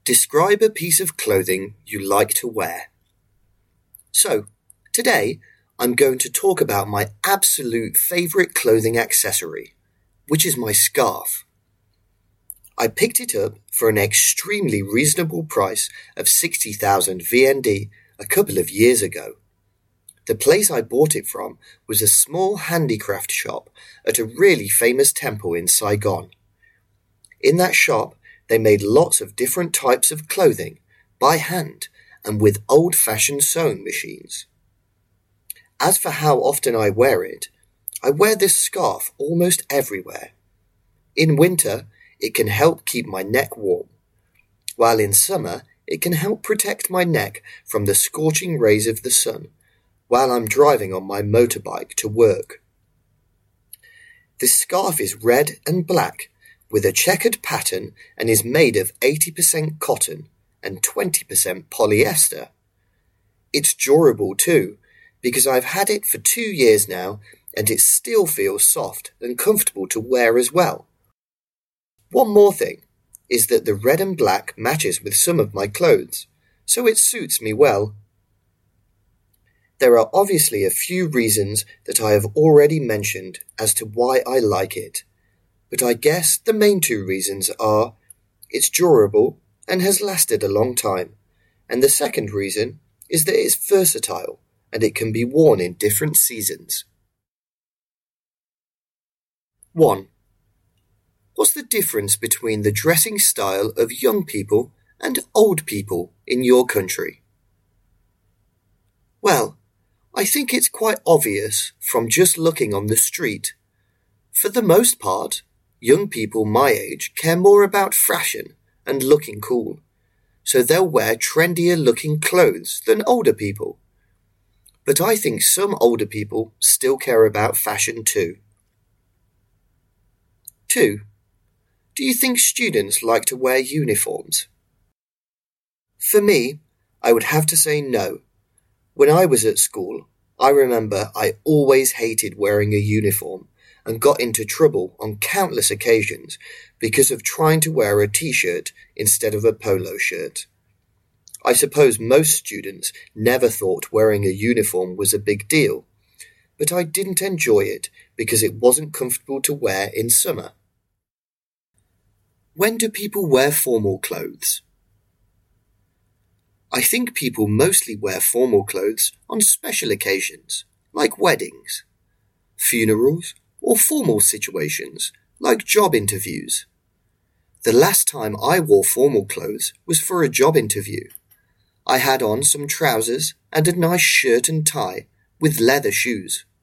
Describe a piece of clothing you like to wear. So, today I'm going to talk about my absolute favourite clothing accessory, which is my scarf. I picked it up for an extremely reasonable price of 60,000 VND a couple of years ago. The place I bought it from was a small handicraft shop at a really famous temple in Saigon. In that shop, they made lots of different types of clothing, by hand and with old-fashioned sewing machines. As for how often I wear this scarf almost everywhere. In winter, it can help keep my neck warm, while in summer, it can help protect my neck from the scorching rays of the sun while I'm driving on my motorbike to work. This scarf is red and black, with a checkered pattern and is made of 80% cotton and 20% polyester. It's durable too, because I've had it for 2 years now and it still feels soft and comfortable to wear as well. One more thing is that the red and black matches with some of my clothes, so it suits me well. There are obviously a few reasons that I have already mentioned as to why I like it. But I guess the main 2 reasons are it's durable and has lasted a long time, and the second reason is that it's versatile and it can be worn in different seasons. 1. What's the difference between the dressing style of young people and old people in your country? Well, I think it's quite obvious from just looking on the street. For the most part, young people my age care more about fashion and looking cool, so they'll wear trendier looking clothes than older people. But I think some older people still care about fashion too. 2. Do you think students like to wear uniforms? For me, I would have to say no. When I was at school, I remember I always hated wearing a uniform and got into trouble on countless occasions because of trying to wear a t-shirt instead of a polo shirt. I suppose most students never thought wearing a uniform was a big deal, but I didn't enjoy it because it wasn't comfortable to wear in summer. When do people wear formal clothes? I think people mostly wear formal clothes on special occasions, like weddings, funerals, or formal situations, like job interviews. The last time I wore formal clothes was for a job interview. I had on some trousers and a nice shirt and tie with leather shoes.